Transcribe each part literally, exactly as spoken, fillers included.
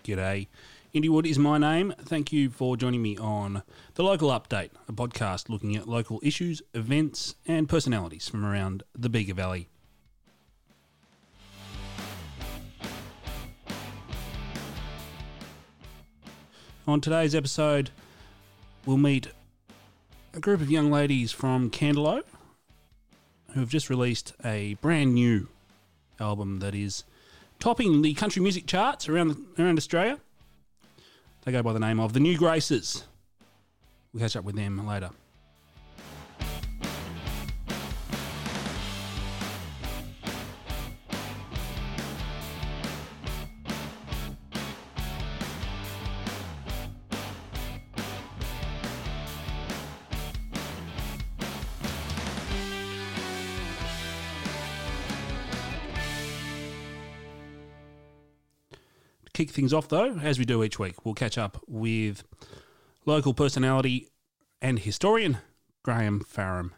G'day. Indy Wood is my name. Thank you for joining me on The Local Update, a podcast looking at local issues, events and personalities from around the Bega Valley. On today's episode, we'll meet a group of young ladies from Candelo who have just released a brand new album that is topping the country music charts around around Australia. They go by the name of The New Graces. We'll catch up with them later. Kick things off though, as we do each week, we'll catch up with local personality and historian Graham Farram.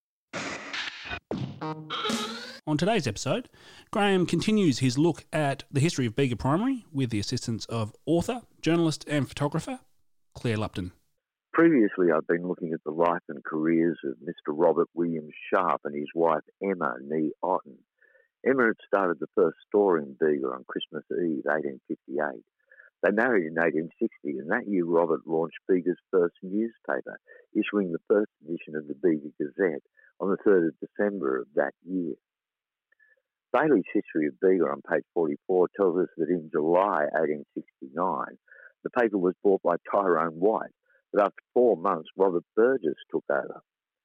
On today's episode, Graham continues his look at the history of Bega Primary with the assistance of author, journalist and photographer Claire Lupton. Previously, I've been looking at the life and careers of Mister Robert William Sharp and his wife Emma Nee Otten. Emma had started the first store in Bega on Christmas Eve, eighteen fifty-eight. They married in eighteen sixty, and that year Robert launched Bega's first newspaper, issuing the first edition of the Bega Gazette on the third of December of that year. Bailey's History of Bega on page forty-four tells us that in July eighteen sixty-nine, the paper was bought by Tyrone White, but after four months, Robert Burgess took over.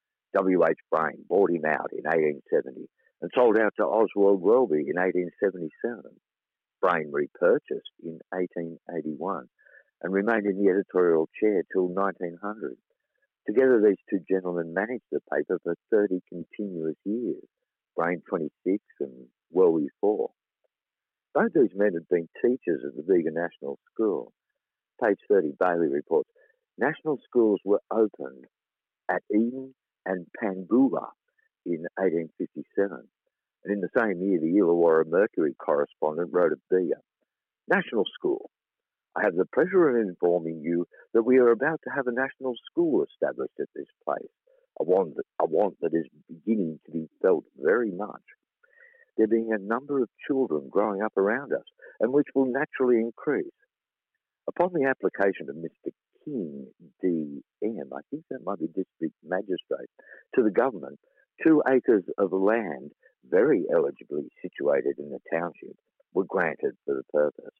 W H Brain bought him out in eighteen seventy, and sold out to Oswald Welby in eighteen seventy-seven. Brain repurchased in eighteen eighty-one and remained in the editorial chair till nineteen hundred. Together these two gentlemen managed the paper for thirty continuous years, Brain twenty-six and Welby four. Both these men had been teachers at the Bega National School. Page thirty, Bailey reports, national schools were opened at Eden and Pangula in eighteen fifty-seven. And in the same year, the Illawarra Mercury correspondent wrote of Bega, National School. I have the pleasure of informing you that we are about to have a national school established at this place, a want, a want that is beginning to be felt very much. There being a number of children growing up around us, and which will naturally increase. Upon the application of Mister King, D M, I think that might be district magistrate, to the government, two acres of land, very eligibly situated in the township, were granted for the purpose.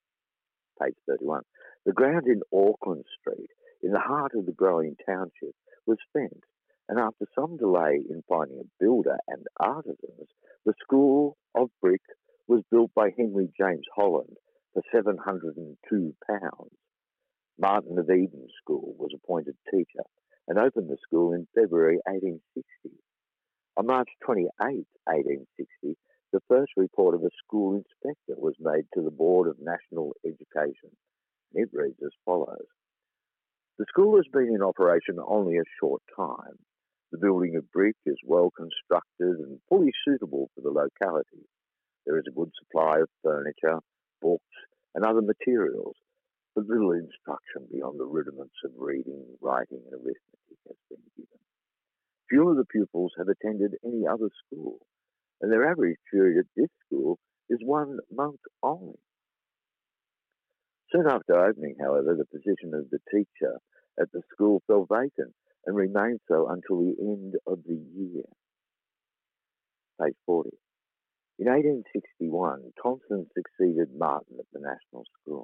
Page thirty-one. The ground in Auckland Street, in the heart of the growing township, was fenced, and after some delay in finding a builder and artisans, the School of Brick was built by Henry James Holland for seven hundred two pounds. Martin of Eden School was appointed teacher and opened the school in February eighteen sixty. On March twenty-eighth, eighteen sixty, the first report of a school inspector was made to the Board of National Education. It reads as follows. The school has been in operation only a short time. The building of brick is well constructed and fully suitable for the locality. There is a good supply of furniture, books and other materials, but little instruction beyond the rudiments of reading, writing and arithmetic has been given. Few of the pupils have attended any other school, and their average period at this school is one month only. Soon after opening, however, the position of the teacher at the school fell vacant and remained so until the end of the year. Page forty. In eighteen sixty-one, Thompson succeeded Martin at the National School.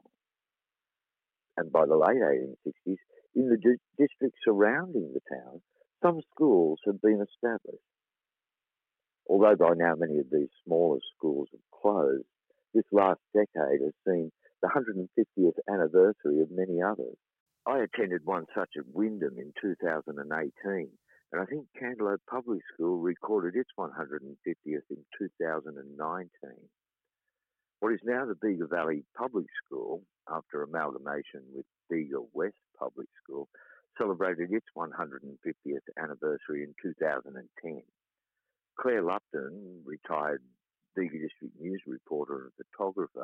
And by the late eighteen sixties, in the di- district surrounding the town, some schools have been established. Although by now many of these smaller schools have closed, this last decade has seen the one hundred fiftieth anniversary of many others. I attended one such at Wyndham in two thousand eighteen, and I think Candelo Public School recorded its one hundred fiftieth in two thousand nineteen. What is now the Bega Valley Public School, after amalgamation with Bega West Public School, celebrated its one hundred fiftieth anniversary in two thousand ten. Claire Lupton, retired Bega District News reporter and photographer,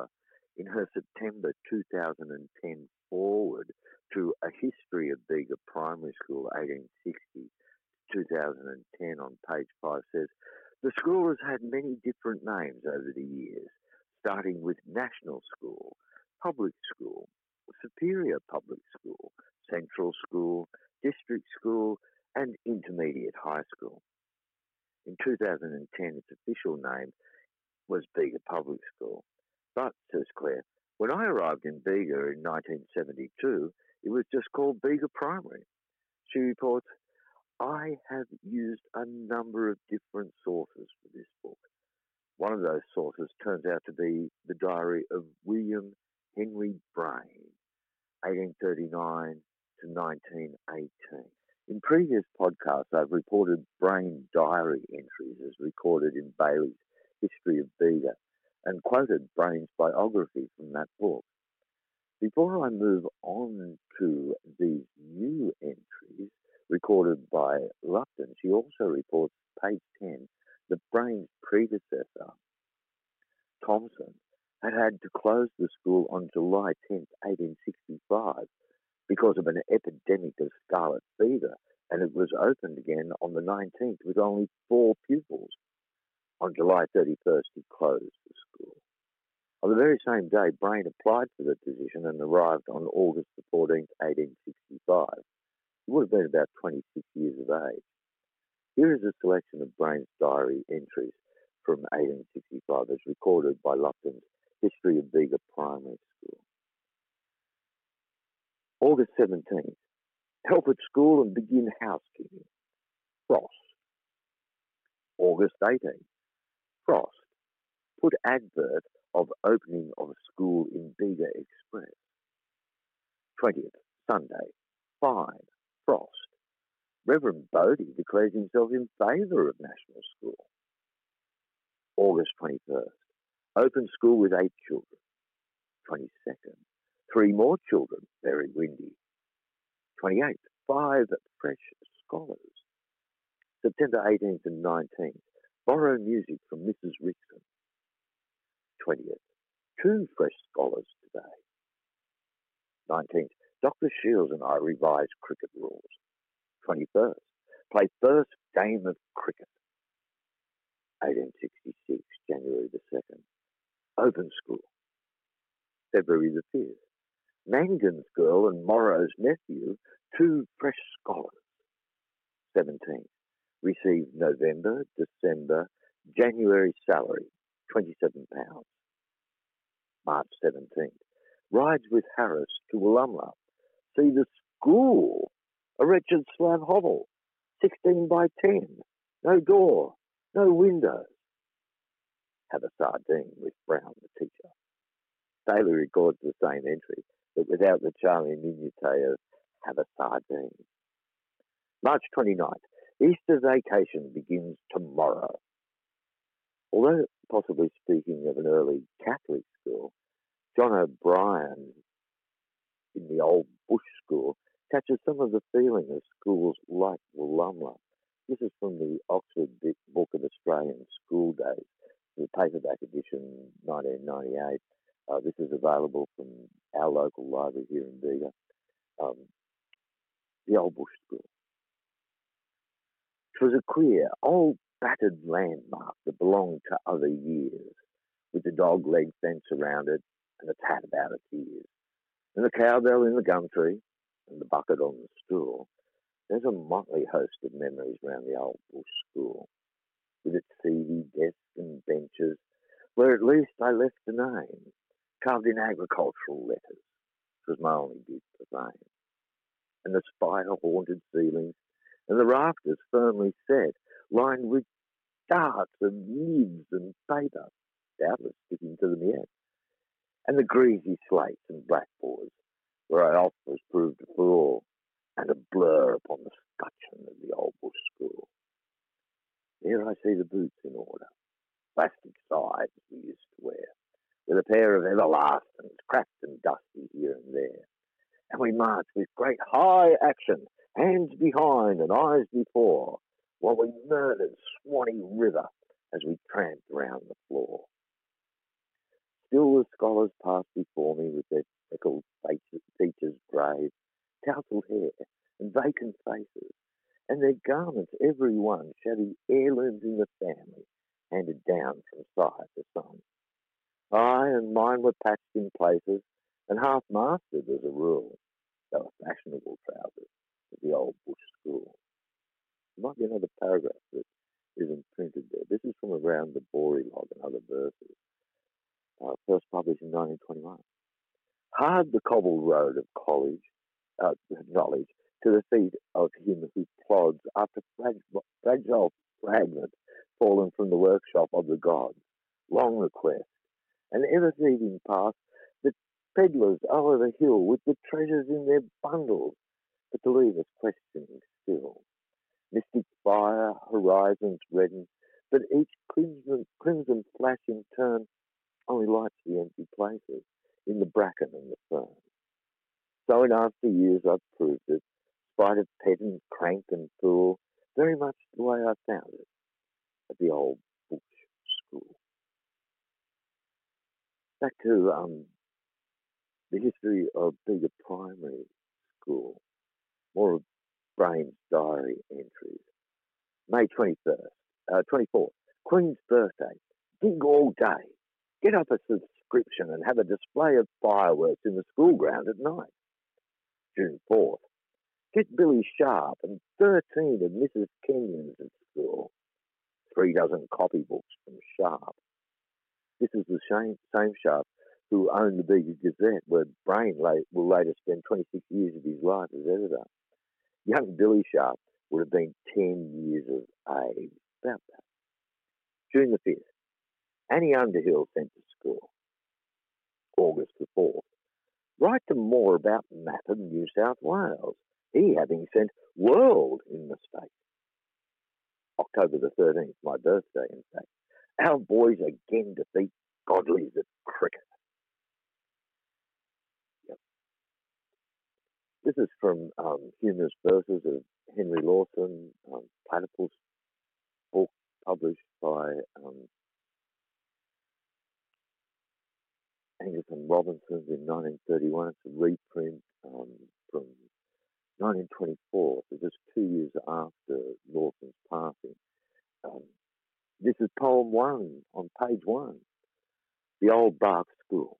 In her September two thousand ten foreword to A History of Bega Primary School, eighteen sixty to two thousand ten, on page five, says, the school has had many different names over the years, starting with National School, Public School, Superior Public School, Central School, District School, and Intermediate High School. In two thousand ten, its official name was Bega Public School. But, says Claire, when I arrived in Bega in nineteen seventy-two, it was just called Bega Primary. She reports, I have used a number of different sources for this book. One of those sources turns out to be the diary of William Henry Brain, eighteen thirty-nine to nineteen eighteen. In previous podcasts, I've reported Brain diary entries as recorded in Bailey's History of Bega and quoted Brain's biography from that book. Before I move on to these new entries recorded by Lupton, she also reports, page ten, that Brain's predecessor, Thompson, had had to close the school on July tenth, eighteen sixty-five, because of an epidemic of scarlet fever, and it was opened again on the nineteenth with only four pupils. On July thirty-first, he closed the school. On the very same day, Brain applied for the position and arrived on August the fourteenth, eighteen sixty-five. He would have been about twenty-six years of age. Here is a selection of Brain's diary entries from eighteen sixty-five as recorded by Lupton's History of Bega Primary School. August seventeenth, help at school and begin housekeeping. Frost. August eighteenth, Frost. Put advert of opening of school in Bega Express. twentieth, Sunday, fine, Frost. Reverend Bodie declares himself in favour of national school. August twenty-first, open school with eight children. twenty-second, three more children, very windy. twenty-eighth, five fresh scholars. September eighteenth and nineteenth, borrow music from Missus Rickson. twentieth, two fresh scholars today. nineteenth, Doctor Shields and I revised cricket rules. twenty-first, play first game of cricket. eighteen sixty-six, January the second, open school. February the fifth, Mangan's girl and Morrow's nephew, two fresh scholars. seventeenth, received November, December, January salary, twenty-seven pounds. March seventeenth, rides with Harris to Wollumla. See the school, a wretched slab hovel, sixteen by ten, no door, no windows. Have a sardine with Brown, the teacher. Bailey records the same entry, but without the charming minutiae of have a sardine. March twenty-ninth, Easter vacation begins tomorrow. Although possibly speaking of an early Catholic school, John O'Brien in the old Bush School catches some of the feeling of schools like Wollumla. This is from the Oxford Book of Australian School Days, the paperback edition, nineteen ninety-eight. Uh, this is available from our local library here in Bega. Um, the old Bush School. It was a queer, old, battered landmark that belonged to other years, with the dog leg fence around it and the tat about its ears, and the cowbell in the gum tree and the bucket on the stool. There's a motley host of memories around the old Bush School, with its seedy desks and benches, where at least I left a name, carved in agricultural letters. It was my only bid for fame. And the spider-haunted ceilings, and the rafters firmly set, lined with darts and nibs and paper, doubtless sticking to them yet, and the greasy slates and blackboards, where I oft was proved a fool, and a blur upon the scutcheon of the old Bush School. Here I see the boots in order, plastic sides we used to wear, with a pair of everlastings cracked and dusty here and there. And we marched with great high action, hands behind and eyes before, while we murdered Swanee River as we tramped round the floor. Still the scholars pass passed before me with their freckled faces, features grave, tousled hair, and vacant faces, and their garments, every one shabby heirlooms in the family, handed down from sire to son. I and mine were patched in places and half-mastered as a rule. They were fashionable trousers at the old bush school. There might be another paragraph that isn't printed there. This is from around the Bory log and other verses, uh, first published in nineteen twenty-one. Hard the cobbled road of college, uh, knowledge, to the feet of him who plods after fragile, fragile fragments fallen from the workshop of the gods. Long the quest, and ever thieving past the pedlars over the hill with the treasures in their bundles, but to leave us questioning still. Mystic fire, horizons redden, but each crimson, crimson flash in turn only lights the empty places in the bracken and the fern. So in after years I've proved it, spite of pedant, crank and fool, very much the way I found it at the old bush school. Back to um, the history of Bega Primary School, more of Brain's diary entries. May twenty-first, uh, twenty-fourth, Queen's birthday. Dig all day. Get up a subscription and have a display of fireworks in the school ground at night. June fourth, get Billy Sharp and thirteen of Missus Kenyon's at school. Three dozen copybooks from Sharp. This is the same, same Sharp who owned the Bega Gazette, where Brain late, will later spend twenty-six years of his life as editor. Young Billy Sharp would have been ten years of age, about that. June the fifth, Annie Underhill sent to school. August the fourth, write to more about Mappin, New South Wales, he having sent World in the state. October the thirteenth, my birthday in fact, our boys again defeat Godleys at cricket. Yep. This is from um, humorous verses of Henry Lawson, um, Platypus book published by um, Angus and Robinson in nineteen thirty-one. It's a reprint um, from nineteen twenty-four, so just two years after Lawson's passing. Um, this is poem one on page one, The Old Bark School.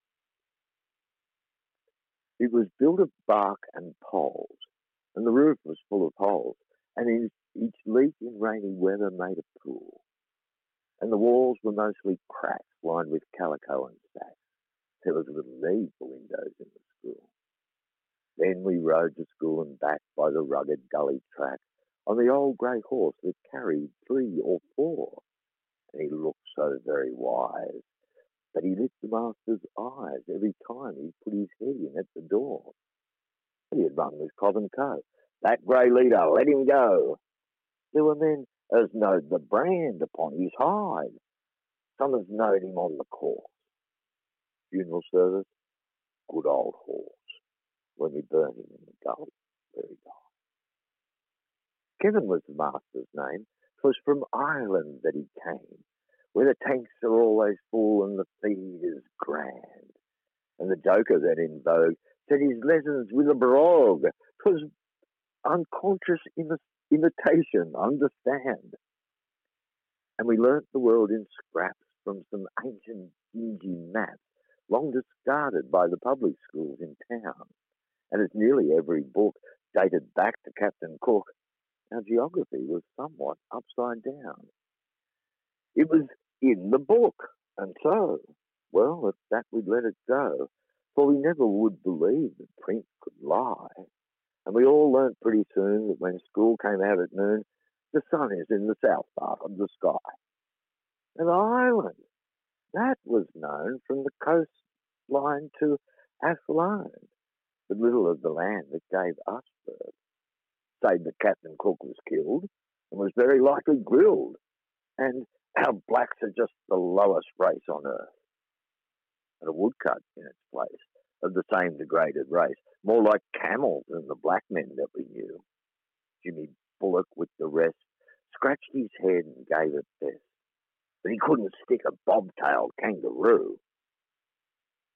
It was built of bark and poles, and the roof was full of holes, and in each leak in rainy weather made a pool. And the walls were mostly cracks lined with calico and sacks. There was little need for windows in the school. Then we rode to school and back by the rugged gully track on the old grey horse that carried three or four. And he looked so very wise that he lit the master's eyes every time he put his head in at the door. He had run with Cobb and Co. That grey leader, let him go. There were men as knowed the brand upon his hide. Some as knowed him on the course. Funeral service, good old horse, when we burned him in the gully where he died. Kevin was the master's name. 'Twas from Ireland that he came, where the tanks are always full and the feed is grand. And the joker then in vogue said his lessons with a brogue. 'Twas unconscious imi- imitation, understand. And we learnt the world in scraps from some ancient dingy maps, long discarded by the public schools in town. And as nearly every book dated back to Captain Cook, our geography was somewhat upside down. It was in the book, and so, well, at that we'd let it go, for we never would believe that print could lie. And we all learnt pretty soon that when school came out at noon, the sun is in the south part of the sky. And Ireland, that was known from the coastline to Athlone, but little of the land that gave us birth. Save that Captain Cook was killed and was very likely grilled, and our blacks are just the lowest race on earth. And a woodcut in its place of the same degraded race, more like camels than the black men that we knew. Jimmy Bullock with the rest scratched his head and gave it best, but he couldn't stick a bobtailed kangaroo.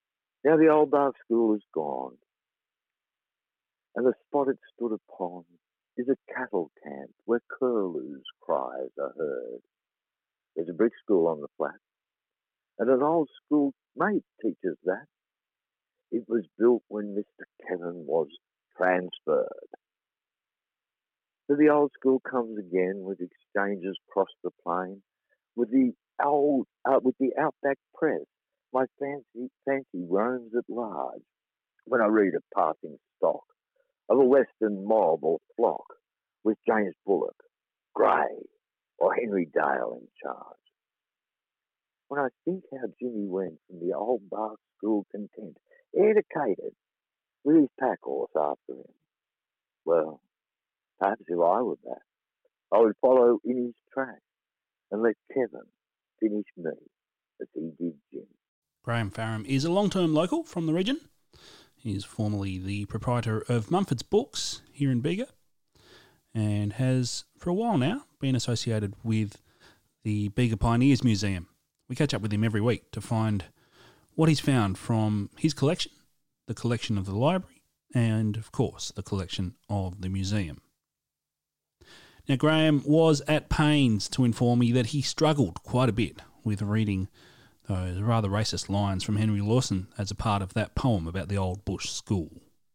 Now the old bar school is gone, and the spot it stood upon is a cattle camp where curlews' cries are heard. There's a brick school on the flat, and an old school mate teaches that. It was built when Mister Kevin was transferred. So the old school comes again with exchanges across the plain, with the old, uh, with the outback press. My fancy, fancy roams at large when I read a passing stock of a western mob or flock with James Bullock, Gray, or Henry Dale in charge. When I think how Jimmy went from the old bar school content, educated, with his pack horse after him, well, perhaps if I were that, I would follow in his track and let Kevin finish me as he did Jim. Graham Farram is a long-term local from the region. He is formerly the proprietor of Mumford's Books here in Bega and has, for a while now, been associated with the Bega Pioneers Museum. We catch up with him every week to find what he's found from his collection, the collection of the library, and, of course, the collection of the museum. Now, Graham was at pains to inform me that he struggled quite a bit with reading those rather racist lines from Henry Lawson as a part of that poem about the old bush school.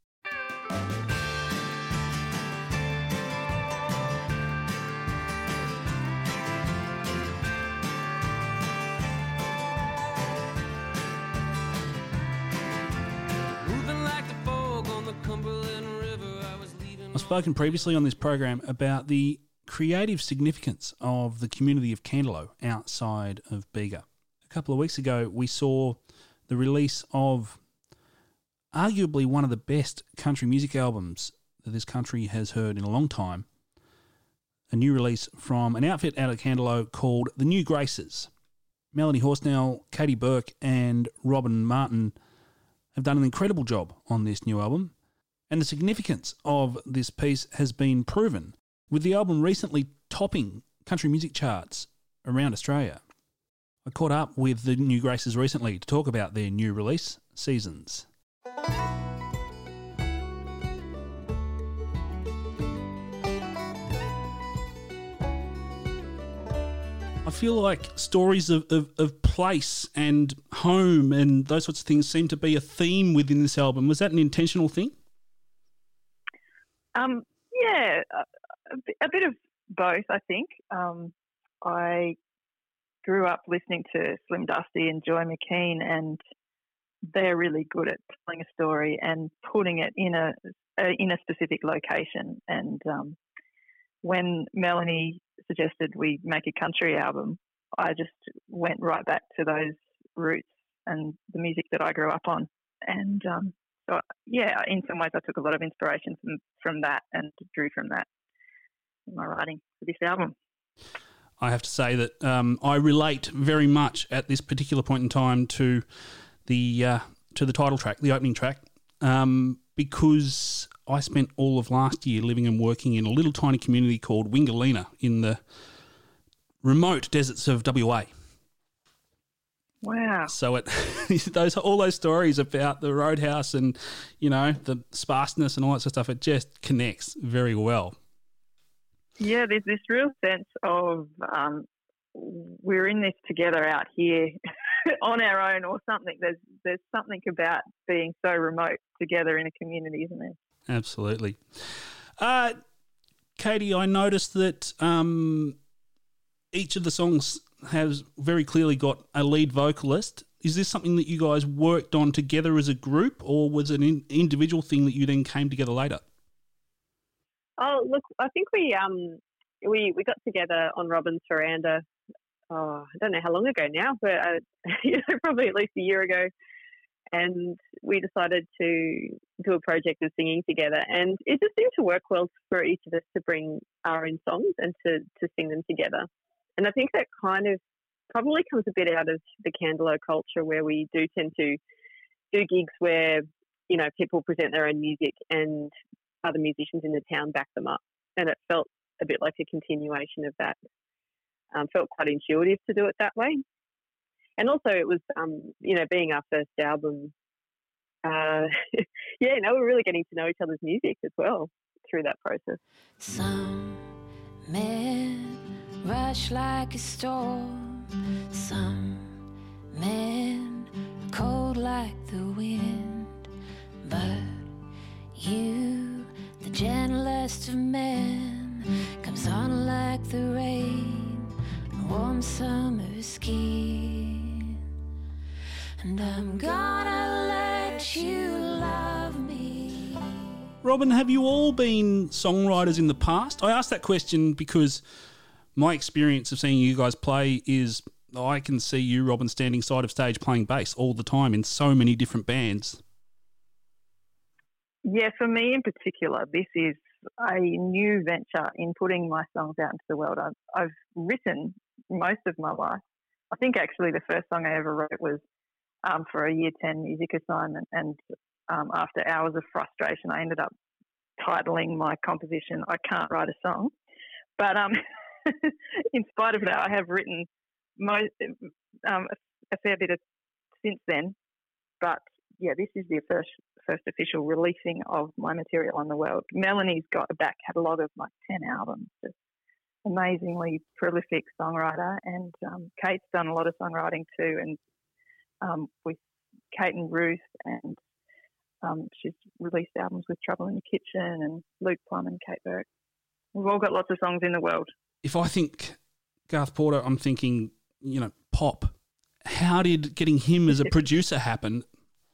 I've spoken previously on this program about the creative significance of the community of Candelo outside of Bega. A couple of weeks ago, we saw the release of arguably one of the best country music albums that this country has heard in a long time, a new release from an outfit out of Candelo called The New Graces. Melanie Horsnell, Katie Burke and Robin Martin have done an incredible job on this new album, and the significance of this piece has been proven, with the album recently topping country music charts around Australia. I caught up with the New Graces recently to talk about their new release, Seasons. I feel like stories of, of, of place and home and those sorts of things seem to be a theme within this album. Was that an intentional thing? Um, yeah, a, a bit of both, I think. Um, I grew up listening to Slim Dusty and Joy McKean, and they're really good at telling a story and putting it in a, a in a specific location. And um, when Melanie suggested we make a country album, I just went right back to those roots and the music that I grew up on. And um, so, yeah, in some ways I took a lot of inspiration from, from that and drew from that in my writing for this album. I have to say that um, I relate very much at this particular point in time to the uh, to the title track, the opening track, um, because I spent all of last year living and working in a little tiny community called Wingalina in the remote deserts of W A. Wow! So it those all those stories about the roadhouse and, you know, the sparseness and all that sort of stuff, it just connects very well. Yeah, there's this real sense of um, we're in this together out here on our own or something. There's there's something about being so remote together in a community, isn't there? Absolutely. Uh, Katie, I noticed that um, each of the songs has very clearly got a lead vocalist. Is this something that you guys worked on together as a group, or was it an individual thing that you then came together later? Oh, look, I think we um we, we got together on Robin's veranda, oh, I don't know how long ago now, but uh, you know, probably at least a year ago, and we decided to do a project of singing together, and it just seemed to work well for each of us to bring our own songs and to, to sing them together. And I think that kind of probably comes a bit out of the Candelo culture, where we do tend to do gigs where, you know, people present their own music and other musicians in the town back them up. And it felt a bit like a continuation of that. Um, felt quite intuitive to do it that way. And also it was, um, you know, being our first album, uh, yeah, no, we're really getting to know each other's music as well through that process. Some men rush like a storm, some men cold like the wind, but you, the gentlest of men, comes on like the rain, warm summer skin, and I'm gonna let you love me. Robin, have you all been songwriters in the past? I asked that question because my experience of seeing you guys play is I can see you, Robin, standing side of stage playing bass all the time in so many different bands. Yeah, for me in particular, this is a new venture in putting my songs out into the world. I've, I've written most of my life. I think actually the first song I ever wrote was um, for a year ten music assignment, and um, after hours of frustration, I ended up titling my composition "I Can't Write a Song." But um, in spite of that, I have written most, um, a fair bit of, since then. But yeah, this is the first first official releasing of my material on the world. Melanie's got a back catalogue of like ten albums. Just amazingly prolific songwriter, and um, Kate's done a lot of songwriting too. And um, with Kate and Ruth, and um, she's released albums with Trouble in the Kitchen and Luke Plum and Kate Burke. We've all got lots of songs in the world. If I think Garth Porter, I'm thinking, you know, pop. How did getting him as a producer happen?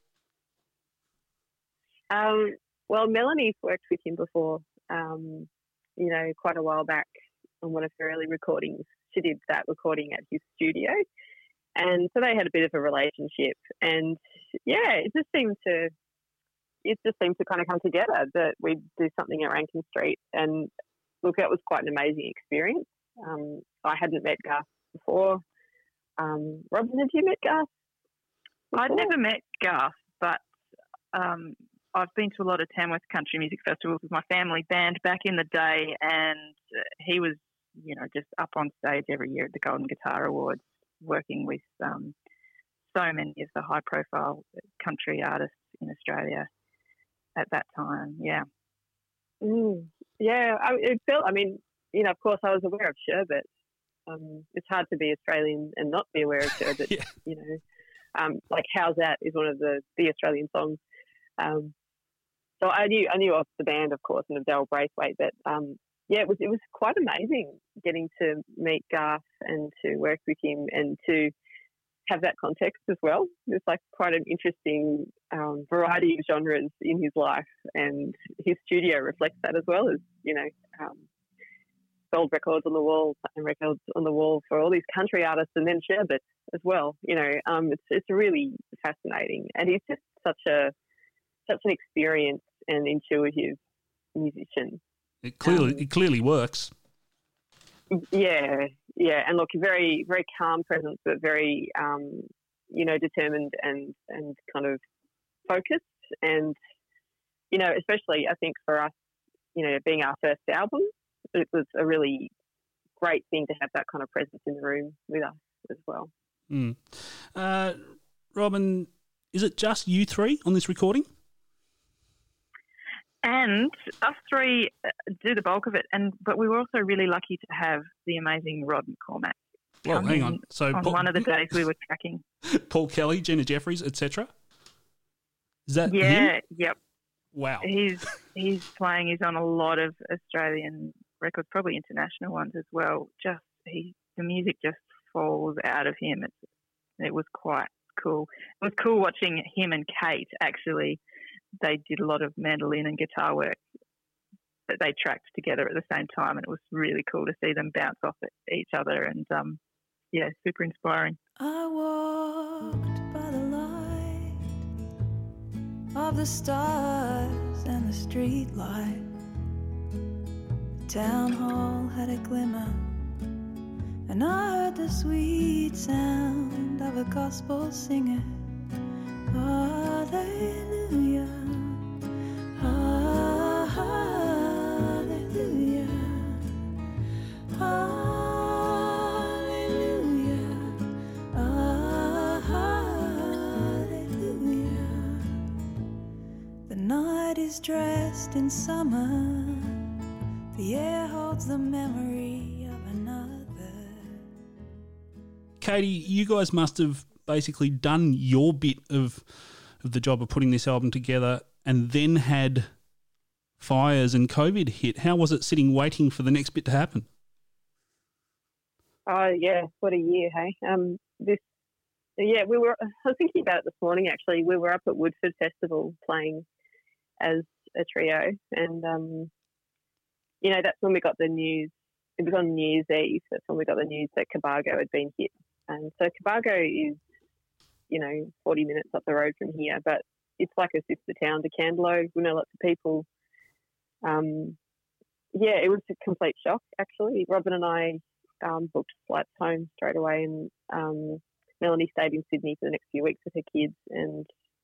Um, well, Melanie's worked with him before, um, you know, quite a while back on one of her early recordings. She did that recording at his studio. And so they had a bit of a relationship. And, yeah, it just seemed to it just seemed to kind of come together that we'd do something at Rankin Street. And, look, that was quite an amazing experience. Um, I hadn't met Garth before. Um, Robin, have you met Garth before? I'd never met Garth, but um, I've been to a lot of Tamworth Country Music Festivals with my family band back in the day, and he was, you know, just up on stage every year at the Golden Guitar Awards, working with um, so many of the high-profile country artists in Australia at that time. Yeah. Mm, yeah, I, it felt, I mean, you know, of course, I was aware of Sherbet. Um, it's hard to be Australian and not be aware of Sherbet. Yeah. You know, um, like "How's That" is one of the, the Australian songs. Um, so I knew I knew of the band, of course, and of Daryl Braithwaite. But um, yeah, it was it was quite amazing getting to meet Garth and to work with him and to have that context as well. It's like quite an interesting um, variety of genres in his life, and his studio reflects that as well as, you know, um, gold records on the wall, platinum records on the wall for all these country artists, and then Sherbet as well. You know, um, it's it's really fascinating, and he's just such a such an experienced and intuitive musician. It clearly um, it clearly works. Yeah, yeah, and look, very very calm presence, but very um, you know, determined and and kind of focused, and you know, especially I think for us, you know, being our first album, it was a really great thing to have that kind of presence in the room with us as well. Mm. Uh, Robin, is it just you three on this recording? And us three do the bulk of it, and but we were also really lucky to have the amazing Rod McCormack. Well, hang on. So on Paul, one of the days we were tracking, Paul Kelly, Jenna Jeffries, et cetera. Is that yeah? him? Yep. Wow. He's he's playing. He's on a lot of Australian records, probably international ones as well. Just he, the music just falls out of him. It's, it was quite cool. It was cool watching him and Kate actually. They did a lot of mandolin and guitar work that they tracked together at the same time, and it was really cool to see them bounce off at each other, and um, yeah, super inspiring. I walked by the light of the stars and the street light. The town hall had a glimmer, and I heard the sweet sound of a gospel singer. Hallelujah, hallelujah, hallelujah, hallelujah. lost in summer. The air holds the memory of another. Katie, you guys must have basically done your bit of of the job of putting this album together and then had fires and COVID hit. How was it sitting waiting for the next bit to happen? Oh, yeah, what a year, hey? Um, this, yeah, we were, I was thinking about it this morning, actually. We were up at Woodford Festival playing as a trio, and, um, you know, that's when we got the news. It was on New Year's Eve. That's when we got the news that Cobargo had been hit. And so Cobargo is, you know, forty minutes up the road from here, but it's like a sister town to Candelo. We know lots of people. Um, yeah, it was a complete shock, actually. Robin and I um, booked flights home straight away, and um, Melanie stayed in Sydney for the next few weeks with her kids, and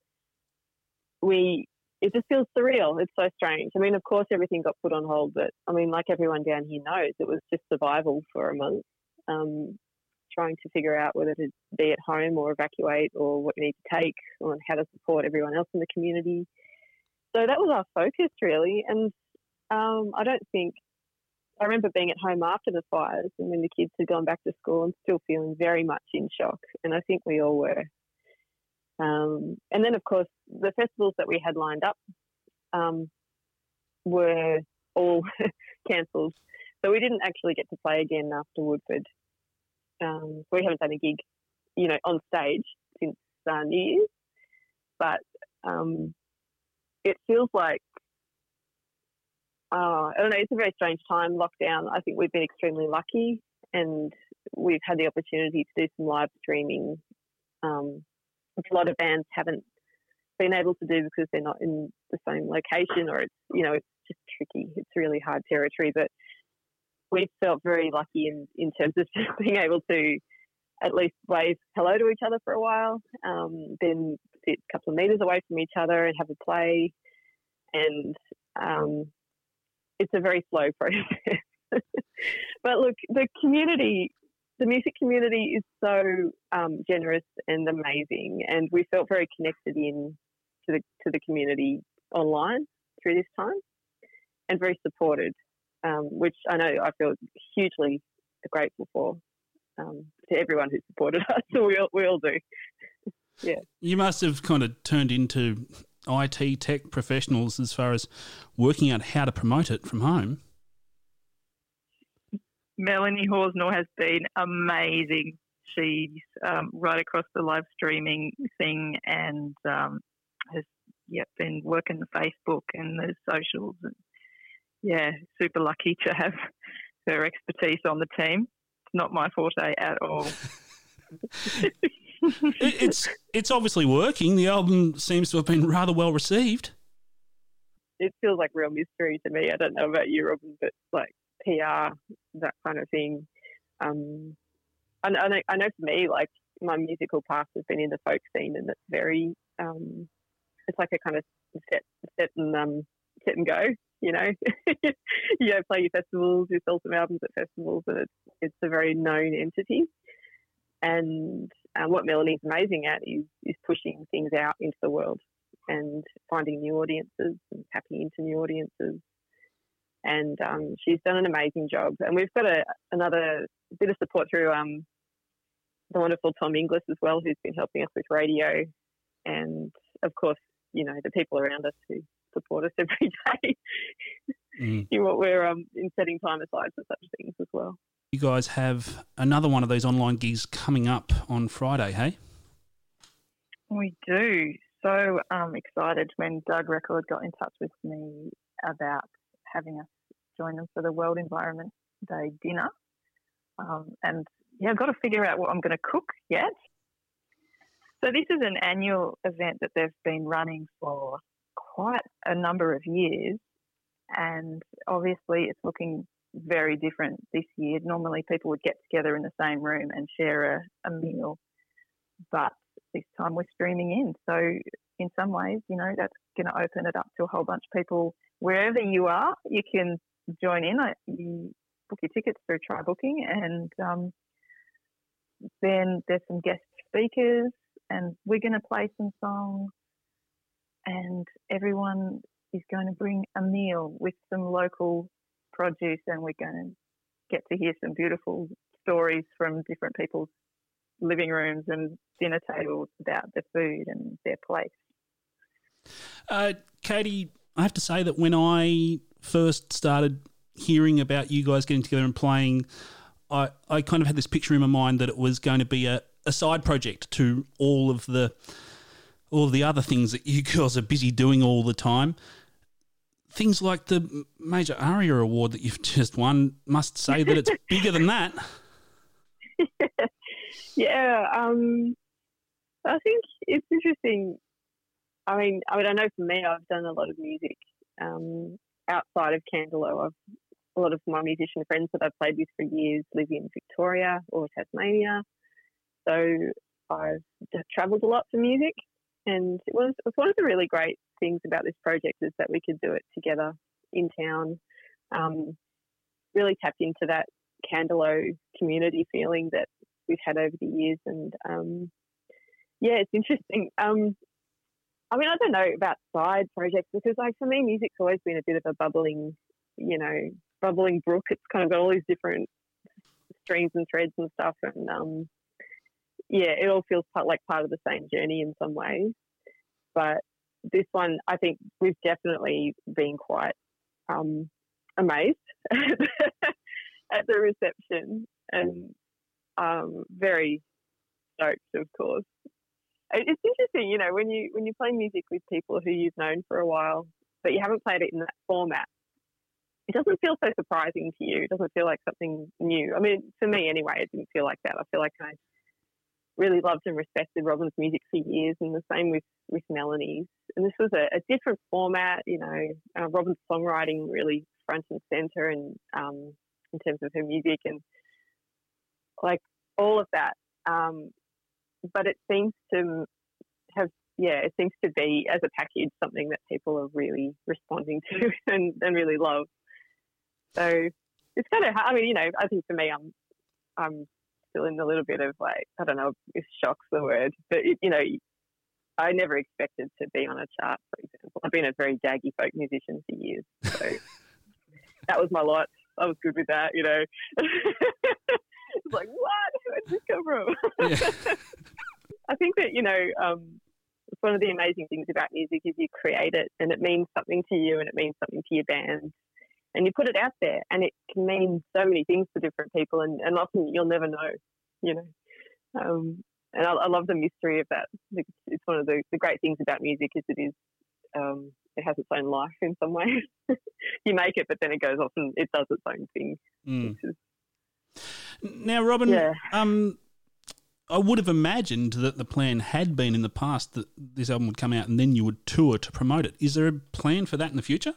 we, it just feels surreal. It's so strange. I mean, of course, everything got put on hold, but, I mean, like everyone down here knows, it was just survival for a month. Um, trying to figure out whether to be at home or evacuate or what you need to take or how to support everyone else in the community. So that was our focus, really. And um, I don't think, I remember being at home after the fires and when the kids had gone back to school and still feeling very much in shock. And I think we all were. Um, and then, of course, the festivals that we had lined up um, were all cancelled. So we didn't actually get to play again after Woodford. Um, we haven't done a gig, you know, on stage since uh, New Year's, but um, it feels like, uh, I don't know, it's a very strange time, lockdown. I think we've been extremely lucky and we've had the opportunity to do some live streaming, um, which a lot of bands haven't been able to do because they're not in the same location, or it's, you know, it's just tricky. It's really hard territory, but we felt very lucky in, in terms of just being able to at least wave hello to each other for a while, um, then sit a couple of metres away from each other and have a play. And um, it's a very slow process. But look, the community, the music community is so um, generous and amazing, and we felt very connected in to the, to the community online through this time and very supported. Um, which I know I feel hugely grateful for, um, to everyone who supported us. So we all, we all do. Yeah. You must have kind of turned into I T tech professionals as far as working out how to promote it from home. Melanie Horsnell has been amazing. She's um, right across the live streaming thing and um, has yeah, been working the Facebook and the socials. And, yeah, super lucky to have her expertise on the team. It's not my forte at all. it, it's it's obviously working. The album seems to have been rather well received. It feels like real mystery to me. I don't know about you, Robin, but like P R, that kind of thing. Um, I, I, know, I know for me, like my musical past has been in the folk scene, and it's very, um, it's like a kind of set, set and um, set and go. You know, you go play your festivals, you sell some albums at festivals, and it's it's a very known entity. And um, what Melanie's amazing at is is pushing things out into the world and finding new audiences and tapping into new audiences. And um, she's done an amazing job. And we've got a, another bit of support through um, the wonderful Tom Inglis as well, who's been helping us with radio. And, of course, you know, the people around us who support us every day mm. in what we're um, in setting time aside for such things as well. You guys have another one of those online gigs coming up on Friday, hey? We do. So um, excited when Doug Record got in touch with me about having us join them for the World Environment Day dinner. Um, and, yeah, I've got to figure out what I'm going to cook yet. So this is an annual event that they've been running for quite a number of years, and obviously it's looking very different this year. Normally people would get together in the same room and share a, a meal, but this time we're streaming in. So in some ways, you know, that's going to open it up to a whole bunch of people. Wherever you are, you can join in. You book your tickets through Try Booking, and um, then there's some guest speakers, and we're going to play some songs, and everyone is going to bring a meal with some local produce, and we're going to get to hear some beautiful stories from different people's living rooms and dinner tables about the food and their place. Uh, Katie, I have to say that when I first started hearing about you guys getting together and playing, I, I kind of had this picture in my mind that it was going to be a, a side project to all of the all of the other things that you girls are busy doing all the time. Things like the Major ARIA Award that you've just won must say that it's bigger than that. Yeah, um, I think it's interesting. I mean, I mean, I know for me, I've done a lot of music um, outside of Candelo. I've, a lot of my musician friends that I've played with for years live in Victoria or Tasmania. So I've travelled a lot for music, and it was, it was one of the really great things about this project is that we could do it together in town. Um, really tapped into that Candelo community feeling that we've had over the years, and um, yeah, it's interesting. Um, I mean, I don't know about side projects because, like, for me, music's always been a bit of a bubbling, you know, bubbling brook. It's kind of got all these different streams and threads and stuff, and um, yeah, it all feels part, like part of the same journey in some ways. But this one, I think we've definitely been quite um, amazed at the reception, and um, very stoked, of course. It's interesting, you know, when you when you play music with people who you've known for a while, but you haven't played it in that format, it doesn't feel so surprising to you. It doesn't feel like something new. I mean, for me anyway, it didn't feel like that. I feel like I really loved and respected Robin's music for years, and the same with, with Melanie's. And this was a, a different format, you know, uh, Robin's songwriting really front and centre, and um, in terms of her music and like all of that. Um, but it seems to have, yeah, it seems to be as a package something that people are really responding to and, and really love. So it's kind of, I mean, you know, I think for me, I'm, I'm still in a little bit of like, I don't know if shock's the word, but it, you know, I never expected to be on a chart, for example. I've been a very jaggy folk musician for years, so that was my lot. I was good with that, you know. It's like, what? Where did this come from? Yeah. I think that, you know, um, it's one of the amazing things about music is you create it and it means something to you and it means something to your band. And you put it out there and it can mean so many things to different people, and, and often you'll never know, you know. Um, and I, I love the mystery of that. It's, it's one of the, the great things about music is it is um, it has its own life in some ways. You make it, but then it goes off and it does its own thing. Mm. Is, now, Robin, yeah. um, I would have imagined that the plan had been in the past that this album would come out and then you would tour to promote it. Is there a plan for that in the future?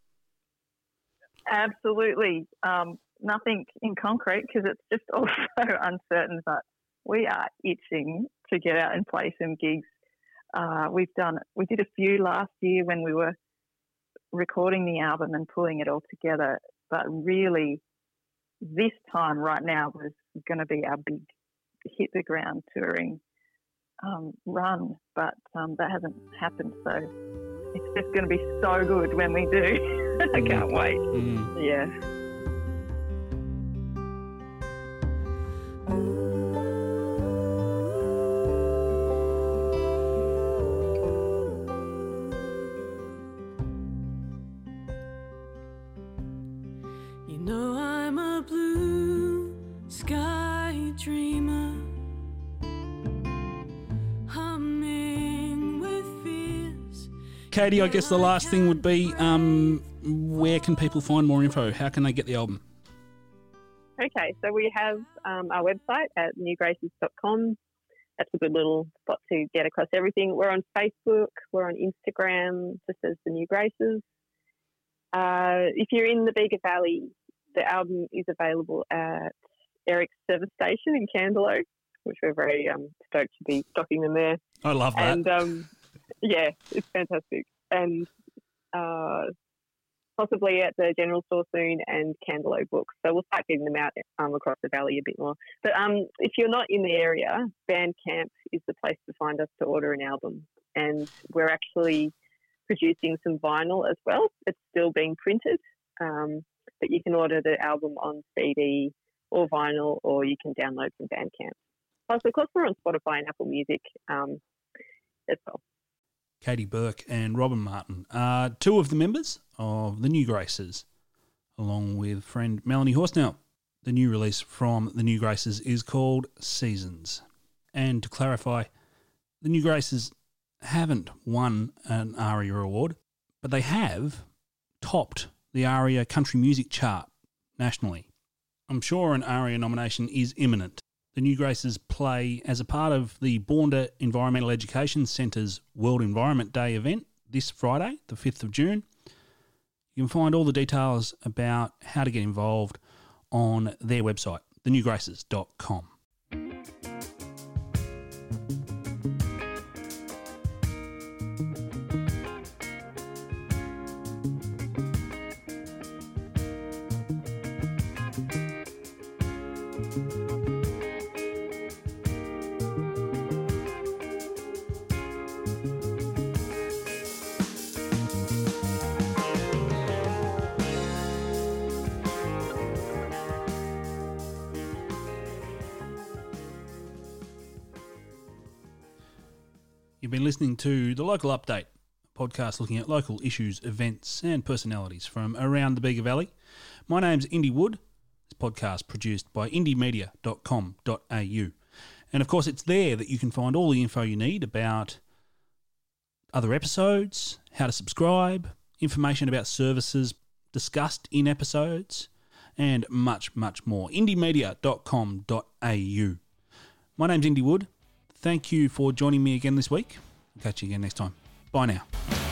Absolutely. Um, nothing in concrete because it's just all so uncertain, but we are itching to get out and play some gigs. Uh, we've done, we did a few last year when we were recording the album and pulling it all together, but really this time right now was going to be our big hit the ground touring um, run, but um, that hasn't happened, so it's just going to be so good when we do. I can't wait. Mm. Yeah. You know I'm a blue sky dreamer, humming with fears. Katie, I guess the last thing would be um, where can people find more info? How can they get the album? Okay, so we have um, our website at new graces dot com. That's a good little spot to get across everything. We're on Facebook. We're on Instagram, just as the New Graces. Uh, if you're in the Bega Valley, the album is available at Eric's Service Station in Candelo, which we're very um, stoked to be stocking them there. I love that. And um, yeah, it's fantastic. And uh, possibly at the general store soon and Candelo Books. So we'll start getting them out um, across the valley a bit more. But um, if you're not in the area, Bandcamp is the place to find us to order an album. And we're actually producing some vinyl as well. It's still being printed, um, but you can order the album on C D or vinyl, or you can download from Bandcamp. Plus, of course, we're on Spotify and Apple Music um, as well. Katie Burke and Robin Martin are two of the members of the New Graces, along with friend Melanie Horsnell. The new release from the New Graces is called Seasons. And to clarify, the New Graces haven't won an ARIA award, but they have topped the ARIA country music chart nationally. I'm sure an ARIA nomination is imminent. The New Graces play as a part of the Boonda Environmental Education Centre's World Environment Day event this Friday, the fifth of June. You can find all the details about how to get involved on their website, the new graces dot com. You've been listening to The Local Update, a podcast looking at local issues, events and personalities from around the Bega Valley. My name's Indy Wood. This podcast produced by indie media dot com dot a u. And of course it's there that you can find all the info you need about other episodes, how to subscribe, information about services discussed in episodes, and much, much more. indie media dot com dot a u. My name's Indy Wood. Thank you for joining me again this week. I'll catch you again next time. Bye now.